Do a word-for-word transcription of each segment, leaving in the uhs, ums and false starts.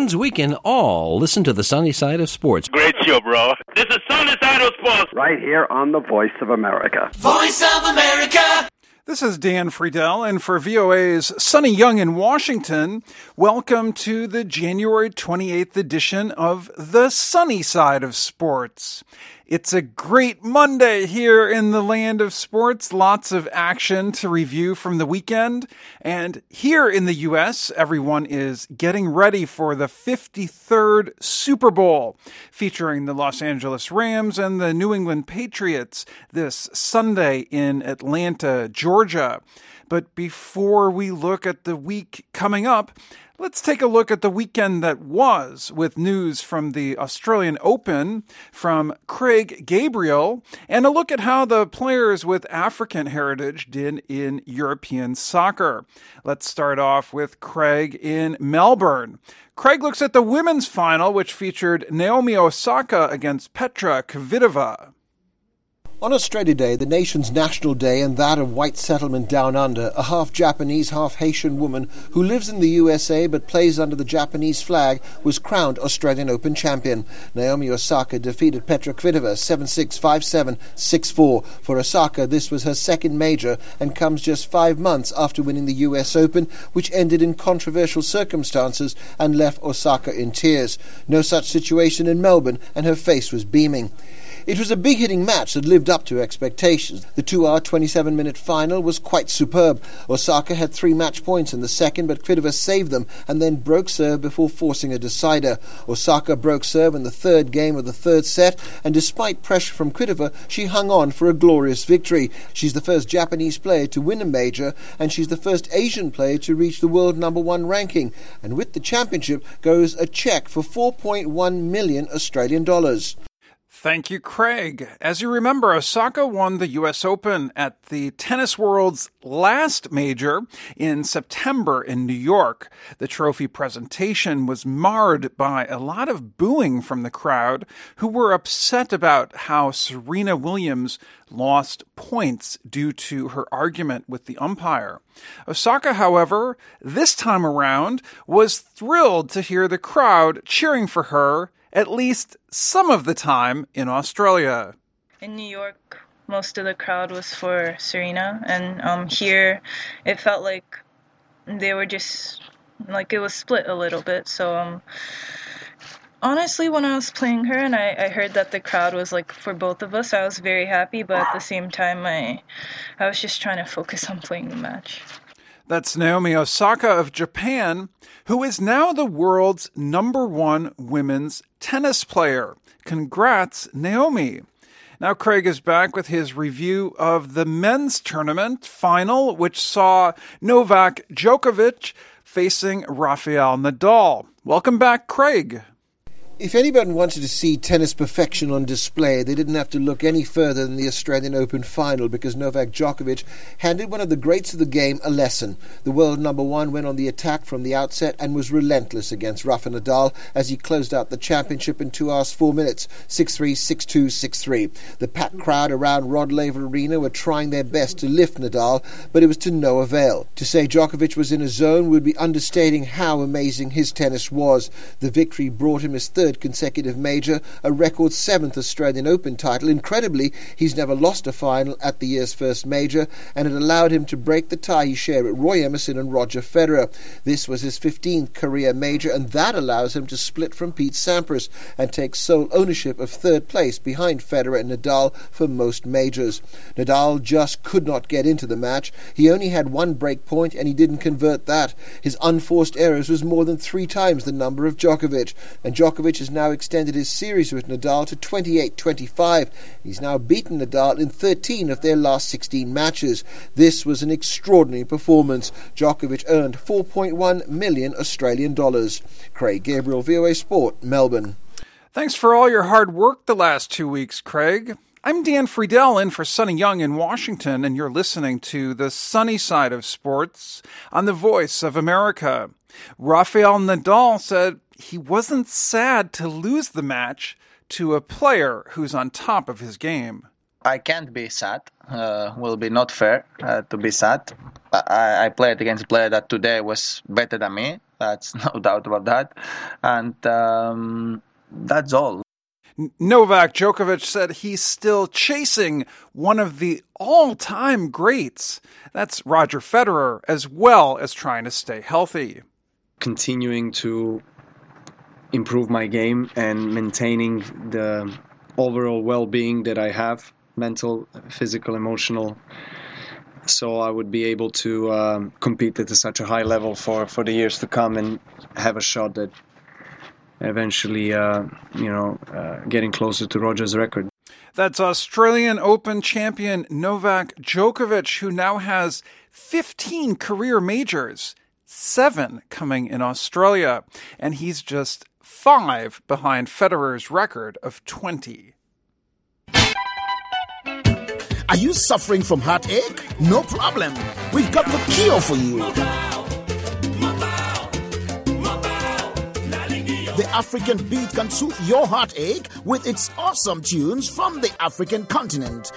friends, we can all listen to the sunny side of sports. Great show, bro. This is Sunny Side of Sports. Right here on the Voice of America. Voice of America. This is Dan Friedel, and for V O A's Sunny Young in Washington, welcome to the January twenty-eighth edition of The Sunny Side of Sports. It's a great Monday here in the land of sports. Lots of action to review from the weekend. And here in the U S, everyone is getting ready for the fifty-third Super Bowl, featuring the Los Angeles Rams and the New England Patriots this Sunday in Atlanta, Georgia. But before we look at the week coming up, let's take a look at the weekend that was with news from the Australian Open from Craig Gabriel and a look at how the players with African heritage did in European soccer. Let's start off with Craig in Melbourne. Craig looks at the women's final, which featured Naomi Osaka against Petra Kvitova. On Australia Day, the nation's national day and that of white settlement down under, a half-Japanese, half-Haitian woman who lives in the U S A but plays under the Japanese flag was crowned Australian Open champion. Naomi Osaka defeated Petra Kvitova seven six, five seven, six four. For Osaka, this was her second major and comes just five months after winning the U S Open, which ended in controversial circumstances and left Osaka in tears. No such situation in Melbourne, and her face was beaming. It was a big-hitting match that lived up to expectations. The two-hour, twenty-seven-minute final was quite superb. Osaka had three match points in the second, but Kvitova saved them and then broke serve before forcing a decider. Osaka broke serve in the third game of the third set, and despite pressure from Kvitova, she hung on for a glorious victory. She's the first Japanese player to win a major, and she's the first Asian player to reach the world number one ranking. And with the championship goes a cheque for four point one million Australian dollars. Thank you, Craig. As you remember, Osaka won the U S Open at the tennis world's last major in September in New York. The trophy presentation was marred by a lot of booing from the crowd, who were upset about how Serena Williams lost points due to her argument with the umpire. Osaka, however, this time around was thrilled to hear the crowd cheering for her at least some of the time in Australia. In New York, most of the crowd was for Serena, and um, here it felt like they were just, like it was split a little bit. So um, honestly, when I was playing her and I, I heard that the crowd was like for both of us, I was very happy, but at the same time, I, I was just trying to focus on playing the match. That's Naomi Osaka of Japan, who is now the world's number one women's tennis player. Congrats, Naomi. Now Craig is back with his review of the men's tournament final, which saw Novak Djokovic facing Rafael Nadal. Welcome back, Craig. If anyone wanted to see tennis perfection on display, they didn't have to look any further than the Australian Open final, because Novak Djokovic handed one of the greats of the game a lesson. The world number one went on the attack from the outset and was relentless against Rafa Nadal as he closed out the championship in two hours, four minutes, six three, six two, six three. The packed crowd around Rod Laver Arena were trying their best to lift Nadal, but it was to no avail. To say Djokovic was in a zone would be understating how amazing his tennis was. The victory brought him his third consecutive major, a record seventh Australian Open title. Incredibly, he's never lost a final at the year's first major, and it allowed him to break the tie he shared with Roy Emerson and Roger Federer. This was his fifteenth career major, and that allows him to split from Pete Sampras and take sole ownership of third place behind Federer and Nadal for most majors. Nadal just could not get into the match. He only had one break point, and he didn't convert that. His unforced errors was more than three times the number of Djokovic, and Djokovic has now extended his series with Nadal to twenty-eight twenty-five. He's now beaten Nadal in thirteen of their last sixteen matches. This was an extraordinary performance. Djokovic earned four point one million Australian dollars. Craig Gabriel, V O A Sport, Melbourne. Thanks for all your hard work the last two weeks, Craig. I'm Dan Friedel in for Sunny Young in Washington, and you're listening to The Sunny Side of Sports on the Voice of America. Rafael Nadal said he wasn't sad to lose the match to a player who's on top of his game. I can't be sad. Uh, will be not fair uh, to be sad. I, I played against a player that today was better than me. That's no doubt about that. And um, that's all. Novak Djokovic said he's still chasing one of the all-time greats. That's Roger Federer, as well as trying to stay healthy. Continuing to improve my game and maintaining the overall well-being that I have, mental, physical, emotional, so I would be able to um, compete at such a high level for, for the years to come and have a shot at eventually, uh, you know, uh, getting closer to Roger's record. That's Australian Open champion Novak Djokovic, who now has fifteen career majors, seven coming in Australia, and he's just five behind Federer's record of twenty. Are you suffering from heartache? No problem. We've got the cure for you. The African beat can soothe your heartache with its awesome tunes from the African continent.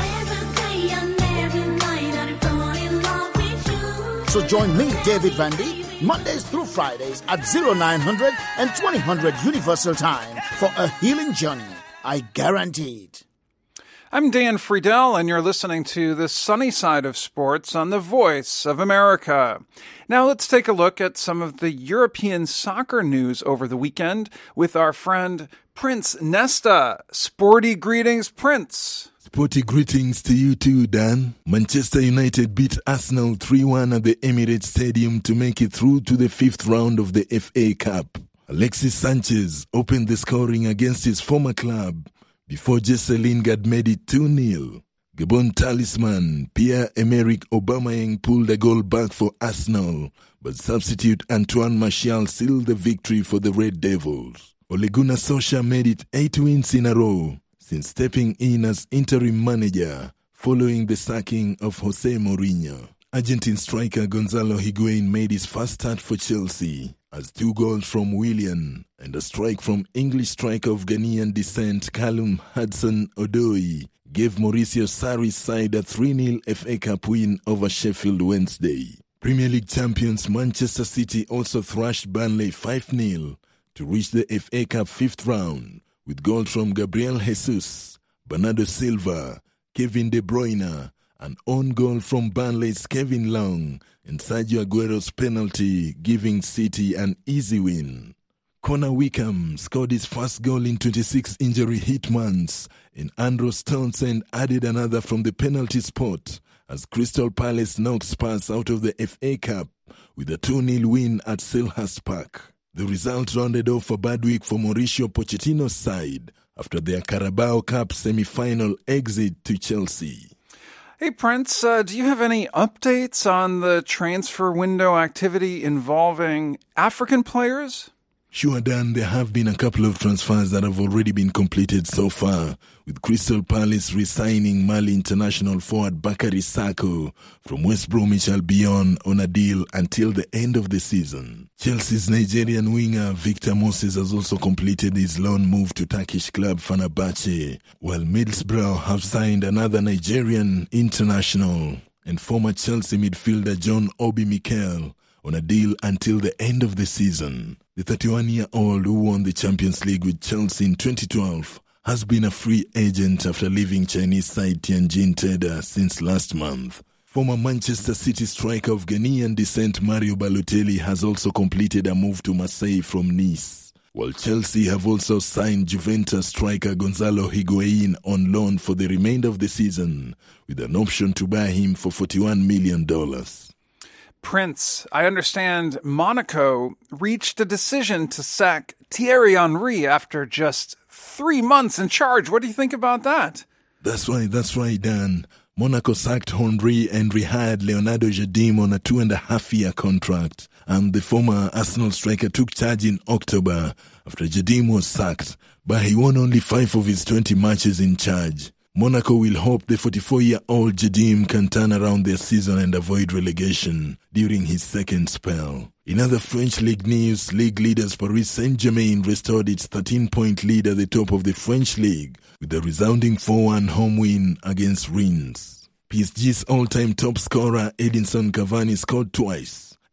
So join me, David Vandy, Mondays through Fridays at oh nine hundred and twenty hundred Universal Time for a healing journey. I guarantee it. I'm Dan Friedel, and you're listening to The Sunny Side of Sports on the Voice of America. Now let's take a look at some of the European soccer news over the weekend with our friend Prince Nesta. Sporty greetings, Prince. Sporty greetings to you too, Dan. Manchester United beat Arsenal three one at the Emirates Stadium to make it through to the fifth round of the F A Cup. Alexis Sanchez opened the scoring against his former club before Jesse Lingard made it two nil. Gabon talisman Pierre-Emerick Aubameyang pulled a goal back for Arsenal, but substitute Antoine Martial sealed the victory for the Red Devils. Ole Gunnar Solskjaer made it eight wins in a row since stepping in as interim manager following the sacking of Jose Mourinho. Argentine striker Gonzalo Higuain made his first start for Chelsea as two goals from Willian and a strike from English striker of Ghanaian descent Callum Hudson-Odoi gave Mauricio Sarri's side a three nil F A Cup win over Sheffield Wednesday. Premier League champions Manchester City also thrashed Burnley five nil to reach the F A Cup fifth round with goals from Gabriel Jesus, Bernardo Silva, Kevin De Bruyne, an own goal from Burnley's Kevin Long, and Sergio Aguero's penalty giving City an easy win. Connor Wickham scored his first goal in twenty-six injury-hit months, and Andros Townsend added another from the penalty spot as Crystal Palace knocked Spurs out of the F A Cup with a two nil win at Selhurst Park. The result rounded off a bad week for Mauricio Pochettino's side after their Carabao Cup semi-final exit to Chelsea. Hey, Prince, uh, do you have any updates on the transfer window activity involving African players? Sure, Dan, there have been a couple of transfers that have already been completed so far, with Crystal Palace re-signing Mali international forward Bakary Sako from West Bromwich Albion on a deal until the end of the season. Chelsea's Nigerian winger Victor Moses has also completed his loan move to Turkish club Fenerbahce, while Middlesbrough have signed another Nigerian international and former Chelsea midfielder John Obi Mikel on a deal until the end of the season. The thirty-one-year-old who won the Champions League with Chelsea in twenty twelve has been a free agent after leaving Chinese side Tianjin Teda since last month. Former Manchester City striker of Ghanaian descent Mario Balotelli has also completed a move to Marseille from Nice, while Chelsea have also signed Juventus striker Gonzalo Higuain on loan for the remainder of the season, with an option to buy him for forty-one million dollars. Prince, I understand Monaco reached a decision to sack Thierry Henry after just three months in charge. What do you think about that? That's right, that's right, Dan. Monaco sacked Henry and rehired Leonardo Jardim on a two-and-a-half-year contract, and the former Arsenal striker took charge in October after Jardim was sacked, but he won only five of his twenty matches in charge. Monaco will hope the forty-four-year-old Jardim can turn around their season and avoid relegation during his second spell. In other French league news, league leaders Paris Saint-Germain restored its thirteen-point lead at the top of the French league with a resounding four one home win against Rennes. P S G's all-time top scorer Edinson Cavani scored twice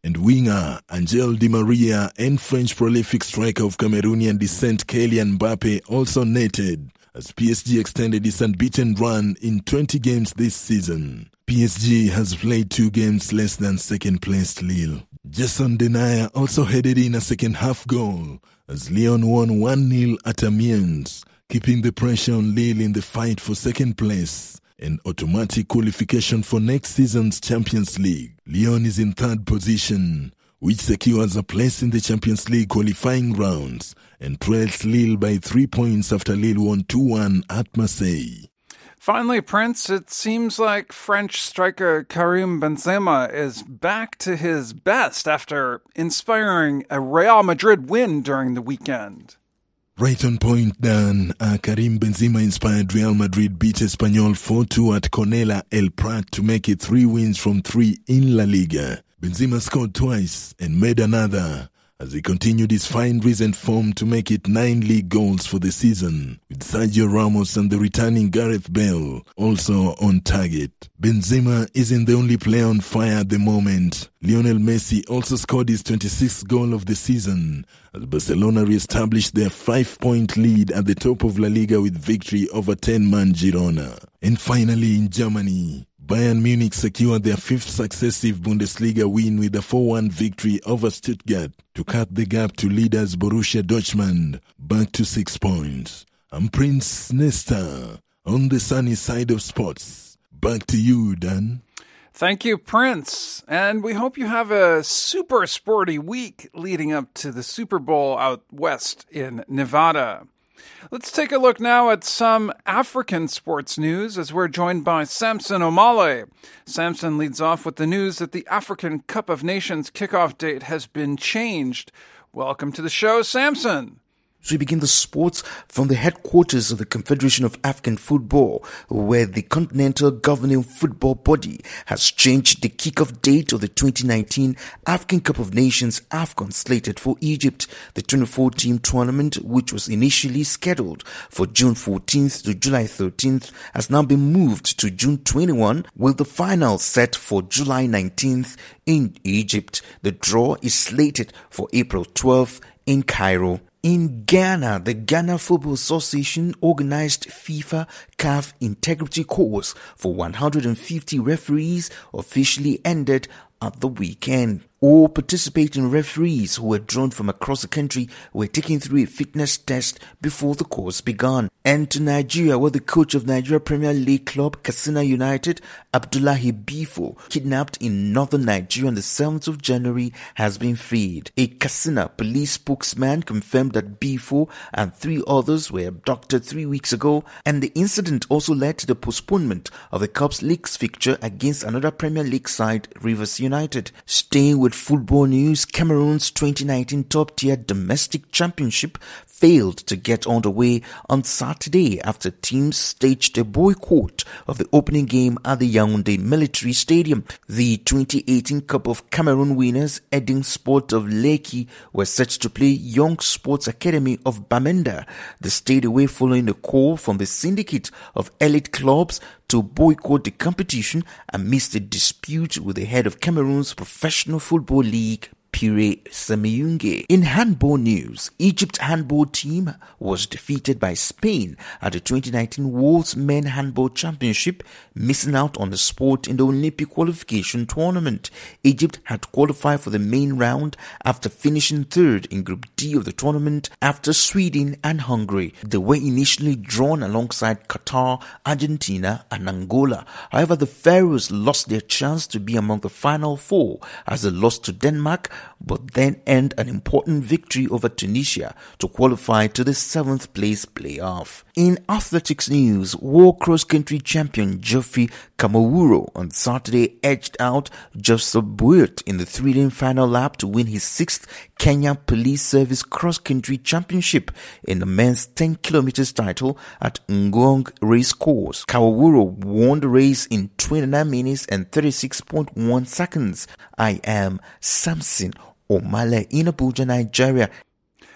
and winger Angel Di Maria and French prolific striker of Cameroonian descent Kylian Mbappe also netted as P S G extended its unbeaten run in twenty games this season. P S G has played two games less than second-placed Lille. Jason Denayer also headed in a second-half goal as Lyon won one nil at Amiens, keeping the pressure on Lille in the fight for second place and automatic qualification for next season's Champions League. Lyon is in third position, which secures a place in the Champions League qualifying rounds and trails Lille by three points after Lille won two one at Marseille. Finally, Prince, it seems like French striker Karim Benzema is back to his best after inspiring a Real Madrid win during the weekend. Right on point, Dan. Uh, Karim Benzema-inspired Real Madrid beat Espanyol four two at Conella El Prat to make it three wins from three in La Liga. Benzema scored twice and made another as he continued his fine recent form to make it nine league goals for the season, with Sergio Ramos and the returning Gareth Bale also on target. Benzema isn't the only player on fire at the moment. Lionel Messi also scored his twenty-sixth goal of the season as Barcelona re-established their five-point lead at the top of La Liga with victory over ten-man Girona. And finally in Germany, Bayern Munich secured their fifth successive Bundesliga win with a four one victory over Stuttgart to cut the gap to leaders Borussia Dortmund back to six points. I'm Prince Nesta on the sunny side of sports. Back to you, Dan. Thank you, Prince. And we hope you have a super sporty week leading up to the Super Bowl out west in Nevada. Let's take a look now at some African sports news as we're joined by Samson Omale. Samson leads off with the news that the African Cup of Nations kickoff date has been changed. Welcome to the show, Samson. So we begin the sports from the headquarters of the Confederation of African Football, where the continental governing football body has changed the kickoff date of the twenty nineteen African Cup of Nations AFCON slated for Egypt. The twenty-four team tournament, which was initially scheduled for June fourteenth to July thirteenth, has now been moved to June twenty-first, with the final set for July nineteenth in Egypt. The draw is slated for April twelfth in Cairo. In Ghana, the Ghana Football Association organized FIFA C A F Integrity Course for one hundred fifty referees officially ended at the weekend. All participating referees who were drawn from across the country were taken through a fitness test before the course began. And to Nigeria, where the coach of Nigeria Premier League club Katsina United, Abdullahi Bifo, kidnapped in northern Nigeria on the seventh of January, has been freed. A Katsina police spokesman confirmed that Bifo and three others were abducted three weeks ago, and the incident also led to the postponement of the Cup's league's fixture against another Premier League side, Rivers United. Staying with football news, Cameroon's twenty nineteen top-tier domestic championship failed to get underway on Saturday after teams staged a boycott of the opening game at the Yaoundé Military Stadium. The twenty eighteen Cup of Cameroon winners, Edin Sport of Lekki, were set to play Young Sports Academy of Bamenda. They stayed away following a call from the syndicate of elite clubs to boycott the competition amidst a dispute with the head of Cameroon's Professional Football League, Pierre Semiyunge. In handball news, Egypt handball team was defeated by Spain at the twenty nineteen World Men Handball Championship, missing out on the sport in the Olympic qualification tournament. Egypt had qualified for the main round after finishing third in Group D of the tournament after Sweden and Hungary. They were initially drawn alongside Qatar, Argentina and Angola. However, the Pharaohs lost their chance to be among the final four as they lost to Denmark, but then earned an important victory over Tunisia to qualify to the seventh place playoff. In athletics news, world cross-country champion Geoffrey Kamawuro on Saturday edged out Joseph Buert in the thrilling final lap to win his sixth Kenya Police Service cross-country championship in the men's ten kilometers title at Ngong Race Course. Kamawuro won the race in twenty-nine minutes and thirty-six point one seconds. I am Samson Omale in Abuja, Nigeria.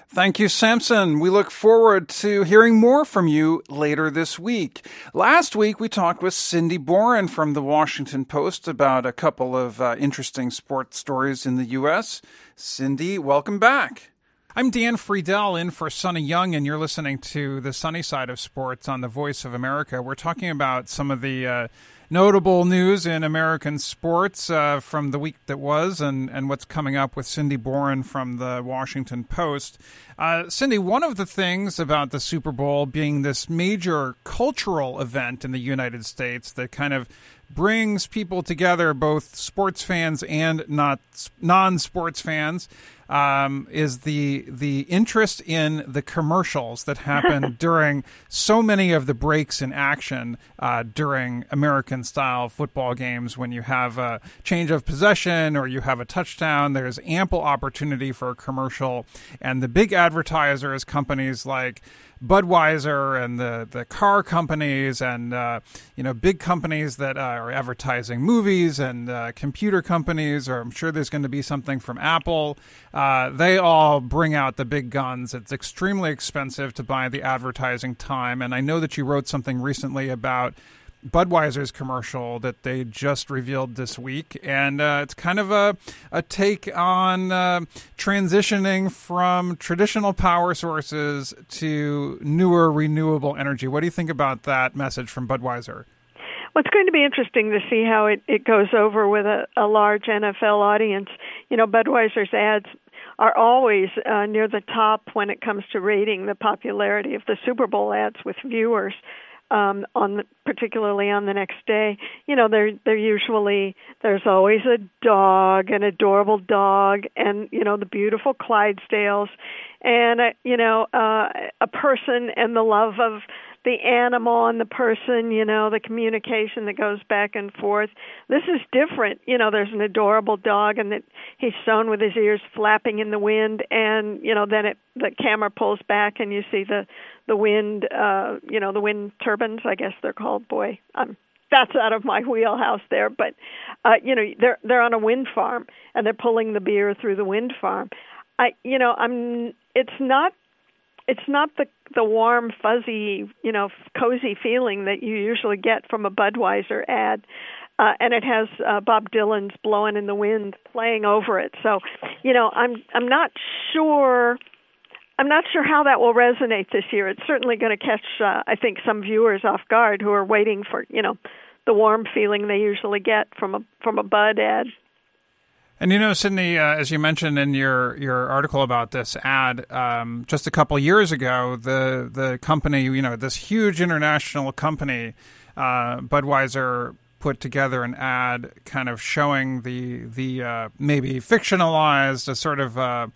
Thank you, Samson. We look forward to hearing more from you later this week. Last week, we talked with Cindy Boren from the Washington Post about a couple of uh, interesting sports stories in the U S. Cindy, welcome back. I'm Dan Friedel in for Sonny Young, and you're listening to The Sunny Side of Sports on the Voice of America. We're talking about some of the uh, notable news in American sports uh, from the week that was and, and what's coming up with Cindy Boren from the Washington Post. Uh, Cindy, one of the things about the Super Bowl being this major cultural event in the United States that kind of brings people together, both sports fans and not non-sports fans, um, is the the interest in the commercials that happen during so many of the breaks in action uh, during American-style football games. When you have a change of possession or you have a touchdown, there's ample opportunity for a commercial. And the big advertisers, companies like Budweiser and the, the car companies and, uh, you know, big companies that uh, are advertising movies and uh, computer companies, or I'm sure there's going to be something from Apple. Uh, they all bring out the big guns. It's extremely expensive to buy the advertising time. And I know that you wrote something recently about Budweiser's commercial that they just revealed this week, and uh, it's kind of a a take on uh, transitioning from traditional power sources to newer renewable energy. What do you think about that message from Budweiser? Well, it's going to be interesting to see how it, it goes over with a, a large N F L audience. You know, Budweiser's ads are always uh, near the top when it comes to rating the popularity of the Super Bowl ads with viewers. Um, on the, particularly on the next day, you know, they're they're usually there's always a dog, an adorable dog, and you know the beautiful Clydesdales, and uh, you know uh, a person and the love of the animal and the person, you know, the communication that goes back and forth. This is different. You know, there's an adorable dog, and that he's shown with his ears flapping in the wind, and you know then it the camera pulls back and you see the the wind, uh, you know, the wind turbines, I guess they're called. Boy, I'm, that's out of my wheelhouse there. But, uh, you know, they're they're on a wind farm, and they're pulling the beer through the wind farm. I, you know, I'm. It's not. It's not the the warm, fuzzy, you know, cozy feeling that you usually get from a Budweiser ad. Uh, and it has uh, Bob Dylan's "Blowing in the Wind" playing over it. So, you know, I'm I'm not sure. I'm not sure how that will resonate this year. It's certainly going to catch, uh, I think, some viewers off guard who are waiting for, you know, the warm feeling they usually get from a from a Bud ad. And, you know, Sydney, uh, as you mentioned in your, your article about this ad, um, just a couple years ago, the the company, you know, this huge international company, uh, Budweiser, put together an ad kind of showing the, the uh, maybe fictionalized, a sort of uh,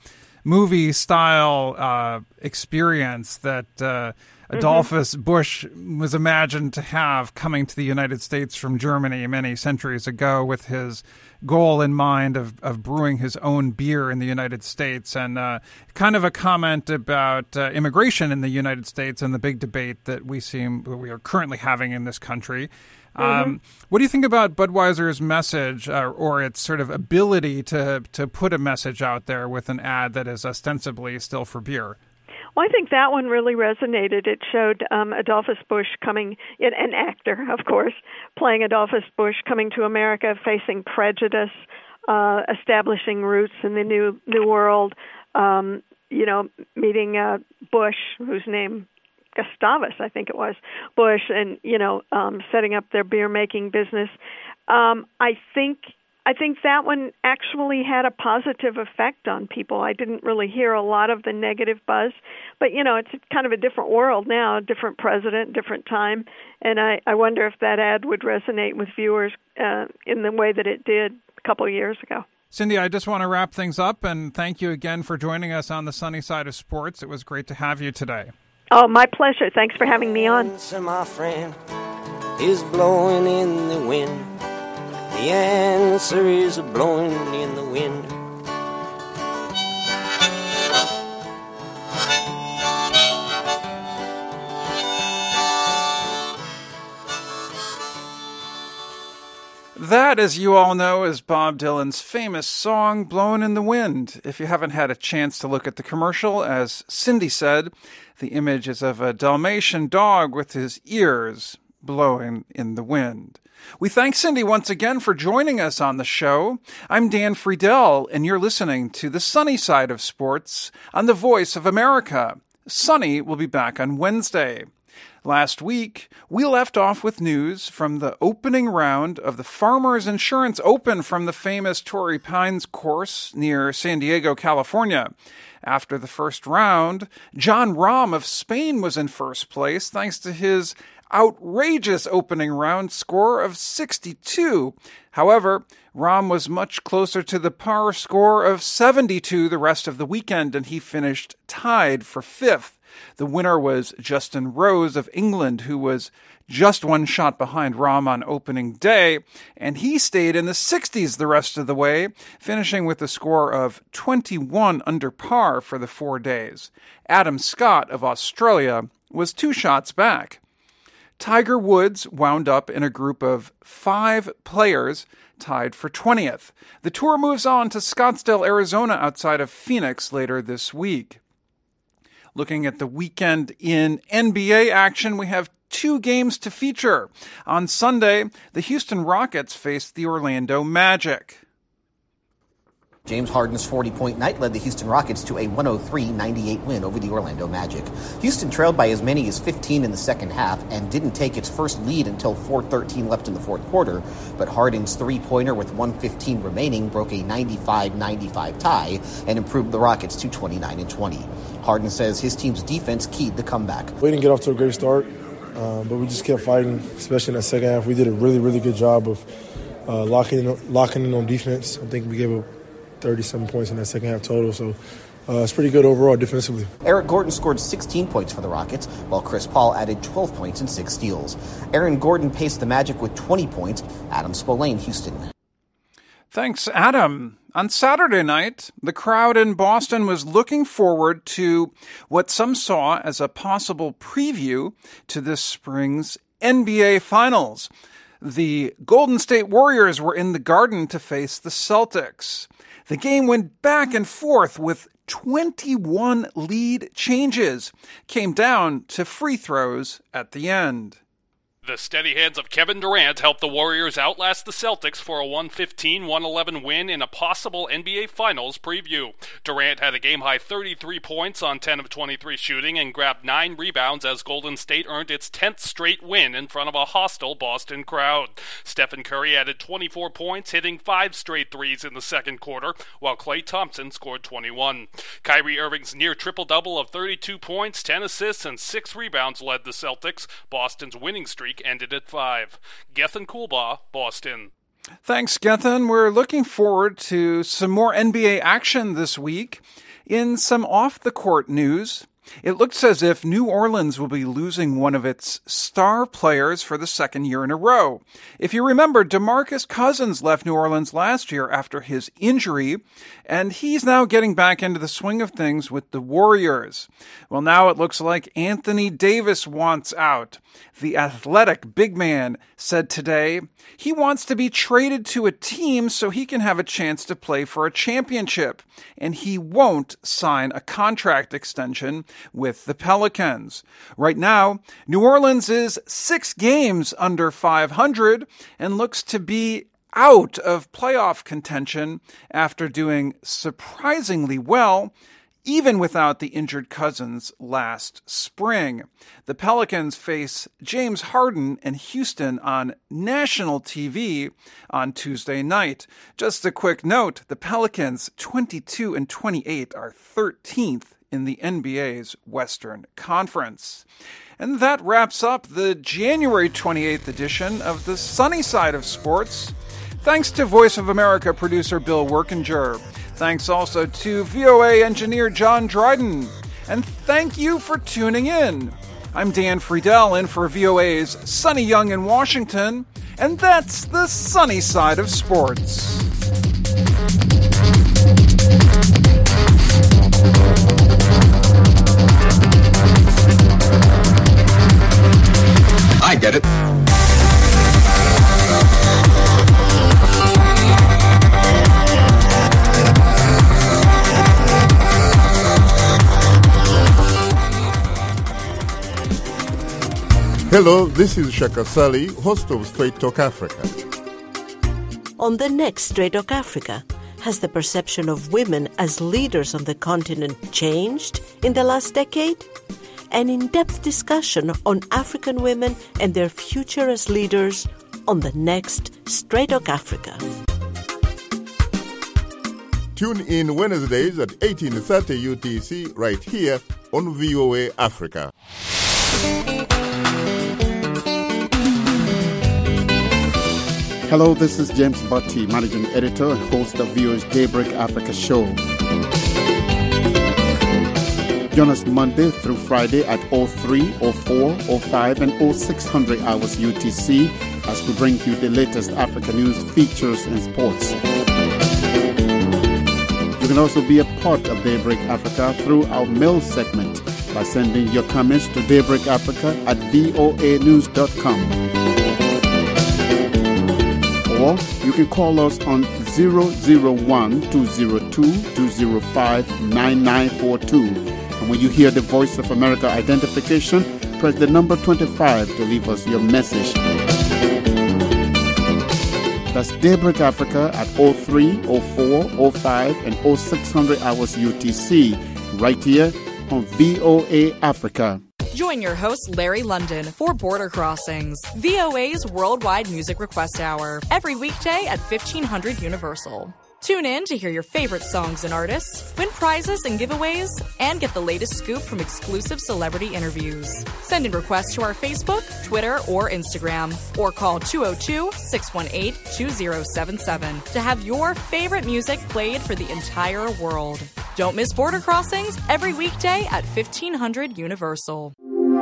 movie-style uh, experience that uh, Adolphus mm-hmm. Busch was imagined to have coming to the United States from Germany many centuries ago with his goal in mind of, of brewing his own beer in the United States, and uh, kind of a comment about uh, immigration in the United States and the big debate that we seem we are currently having in this country. Mm-hmm. Um, what do you think about Budweiser's message uh, or its sort of ability to to put a message out there with an ad that is ostensibly still for beer? Well, I think that one really resonated. It showed um, Adolphus Busch coming, an actor, of course, playing Adolphus Busch coming to America, facing prejudice, uh, establishing roots in the new new world. Um, you know, meeting uh, Bush, whose name Gustavus, I think it was, Bush, and, you know, um, setting up their beer-making business. Um, I think I think that one actually had a positive effect on people. I didn't really hear a lot of the negative buzz, but, you know, it's kind of a different world now, a different president, different time, and I, I wonder if that ad would resonate with viewers uh, in the way that it did a couple of years ago. Cindy, I just want to wrap things up, and thank you again for joining us on the Sunny Side of Sports. It was great to have you today. Oh, my pleasure. Thanks for having me on. Answer, my friend, is blowing in the wind. The answer is blowing in the wind. That, as you all know, is Bob Dylan's famous song, Blowin' in the Wind. If you haven't had a chance to look at the commercial, as Cindy said, the image is of a Dalmatian dog with his ears blowing in the wind. We thank Cindy once again for joining us on the show. I'm Dan Friedel, and you're listening to The Sunny Side of Sports on the Voice of America. Sunny will be back on Wednesday. Last week, we left off with news from the opening round of the Farmers Insurance Open from the famous Torrey Pines course near San Diego, California. After the first round, Jon Rahm of Spain was in first place thanks to his outrageous opening round score of sixty-two. However, Rahm was much closer to the par score of seventy-two the rest of the weekend, and he finished tied for fifth. The winner was Justin Rose of England, who was just one shot behind Rahm on opening day, and he stayed in the sixties the rest of the way, finishing with a score of twenty-one under par for the four days. Adam Scott of Australia was two shots back. Tiger Woods wound up in a group of five players tied for twentieth. The tour moves on to Scottsdale, Arizona, outside of Phoenix later this week. Looking at the weekend in N B A action, we have two games to feature. On Sunday, the Houston Rockets faced the Orlando Magic. James Harden's forty-point night led the Houston Rockets to a one oh three ninety-eight win over the Orlando Magic. Houston trailed by as many as fifteen in the second half and didn't take its first lead until four thirteen left in the fourth quarter, but Harden's three-pointer with one fifteen remaining broke a ninety-five ninety-five tie and improved the Rockets to twenty-nine and twenty. Harden says his team's defense keyed the comeback. We didn't get off to a great start, uh, but we just kept fighting, especially in that second half. We did a really, really good job of uh, locking in, locking in on defense. I think we gave up thirty-seven points in that second half total, so uh, it's pretty good overall defensively. Eric Gordon scored sixteen points for the Rockets, while Chris Paul added twelve points and six steals. Aaron Gordon paced the Magic with twenty points. Adam Spillane, Houston. Thanks, Adam. On Saturday night, the crowd in Boston was looking forward to what some saw as a possible preview to this spring's N B A Finals. The Golden State Warriors were in the Garden to face the Celtics. The game went back and forth with twenty-one lead changes. Came down to free throws at the end. The steady hands of Kevin Durant helped the Warriors outlast the Celtics for a one fifteen one eleven win in a possible N B A Finals preview. Durant had a game-high thirty-three points on ten of twenty-three shooting and grabbed nine rebounds as Golden State earned its tenth straight win in front of a hostile Boston crowd. Stephen Curry added twenty-four points, hitting five straight threes in the second quarter, while Klay Thompson scored twenty-one. Kyrie Irving's near triple-double of thirty-two points, ten assists, and six rebounds led the Celtics. Boston's winning streak ended at five. Gethin Coolbaugh, Boston. Thanks, Gethin. We're looking forward to some more N B A action this week. In some off-the-court news, it looks as if New Orleans will be losing one of its star players for the second year in a row. If you remember, DeMarcus Cousins left New Orleans last year after his injury, and he's now getting back into the swing of things with the Warriors. Well, now it looks like Anthony Davis wants out. The athletic big man said today he wants to be traded to a team so he can have a chance to play for a championship, and he won't sign a contract extension with the Pelicans. Right now, New Orleans is six games under five hundred and looks to be out of playoff contention after doing surprisingly well, even without the injured Cousins last spring. The Pelicans face James Harden and Houston on national T V on Tuesday night. Just a quick note, the Pelicans, twenty-two and twenty-eight, are thirteenth in the N B A's Western Conference. And that wraps up the January twenty-eighth edition of the Sunny Side of Sports. Thanks to Voice of America producer Bill Workinger. Thanks also to V O A engineer John Dryden. And thank you for tuning in. I'm Dan Friedel in for V O A's Sonny Young in Washington. And that's the Sunny Side of Sports. I get it. Hello, this is Shaka Sali, host of Straight Talk Africa. On the next Straight Talk Africa, has the perception of women as leaders on the continent changed in the last decade? An in-depth discussion on African women and their future as leaders on the next Straight Talk Africa. Tune in Wednesdays at eighteen thirty U T C right here on V O A Africa. Hello, this is James Butti, Managing Editor and host of V O A's Daybreak Africa show. Join us Monday through Friday at oh three, oh four, oh five, and oh six hundred hours U T C as we bring you the latest Africa news, features, and sports. You can also be a part of Daybreak Africa through our mail segment by sending your comments to daybreakafrica at voa news dot com. Or you can call us on zero zero one, two zero two, two zero five, nine nine four two. And when you hear the Voice of America identification, press the number twenty-five to leave us your message. That's Daybreak Africa at oh three, oh four, oh five, and oh six hundred hours U T C, right here on V O A Africa. Join your host, Larry London, for Border Crossings, V O A's worldwide music request hour, every weekday at fifteen hundred Universal. Tune in to hear your favorite songs and artists, win prizes and giveaways, and get the latest scoop from exclusive celebrity interviews. Send in requests to our Facebook, Twitter, or Instagram, or call two oh two, six one eight, two oh seven seven to have your favorite music played for the entire world. Don't miss Border Crossings every weekday at fifteen hundred Universal.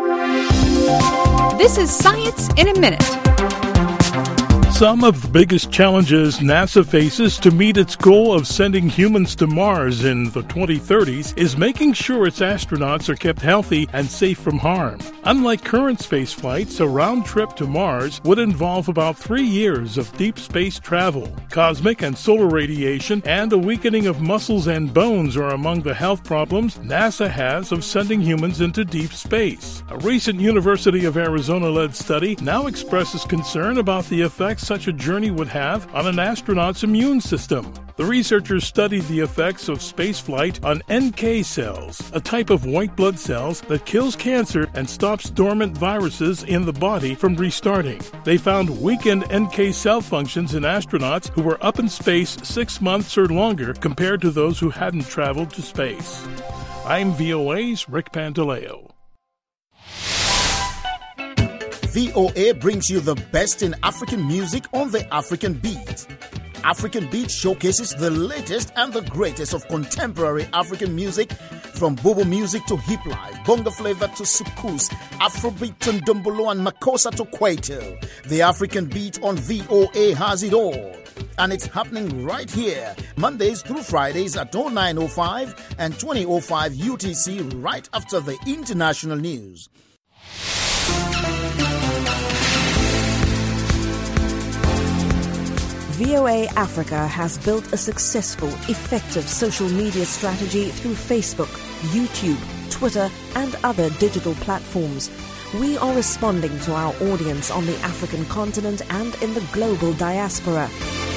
This is Science in a Minute. Some of the biggest challenges NASA faces to meet its goal of sending humans to Mars in the twenty thirties is making sure its astronauts are kept healthy and safe from harm. Unlike current space flights, a round trip to Mars would involve about three years of deep space travel. Cosmic and solar radiation and a weakening of muscles and bones are among the health problems NASA has of sending humans into deep space. A recent University of Arizona-led study now expresses concern about the effects such a journey would have on an astronaut's immune system. The researchers studied the effects of spaceflight on N K cells, a type of white blood cells that kills cancer and stops dormant viruses in the body from restarting. They found weakened N K cell functions in astronauts who were up in space six months or longer compared to those who hadn't traveled to space. I'm V O A's Rick Pantaleo. V O A brings you the best in African music on the African Beat. African Beat showcases the latest and the greatest of contemporary African music, from bobo music to hip life, bongo flavor to soukous, Afrobeat to ndombolo and makossa to kwaito. The African Beat on V O A has it all. And it's happening right here, Mondays through Fridays at oh nine oh five and twenty oh five U T C, right after the international news. V O A Africa has built a successful, effective social media strategy through Facebook, YouTube, Twitter, and other digital platforms. We are responding to our audience on the African continent and in the global diaspora.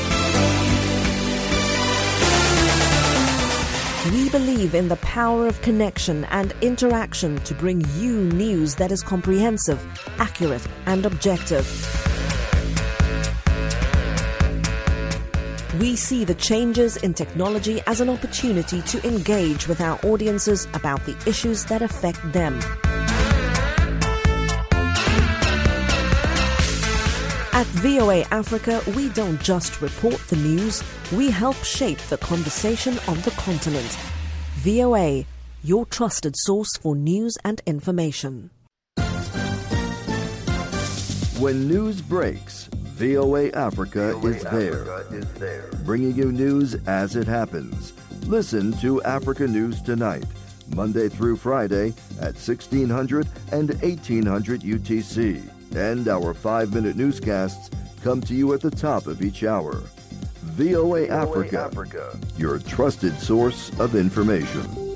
We believe in the power of connection and interaction to bring you news that is comprehensive, accurate, and objective. We see the changes in technology as an opportunity to engage with our audiences about the issues that affect them. At V O A Africa, we don't just report the news, we help shape the conversation on the continent. V O A, your trusted source for news and information. When news breaks, V O A Africa is there, bringing you news as it happens. Listen to Africa News Tonight, Monday through Friday at sixteen hundred and eighteen hundred U T C. And our five-minute newscasts come to you at the top of each hour. V O A Africa, your trusted source of information.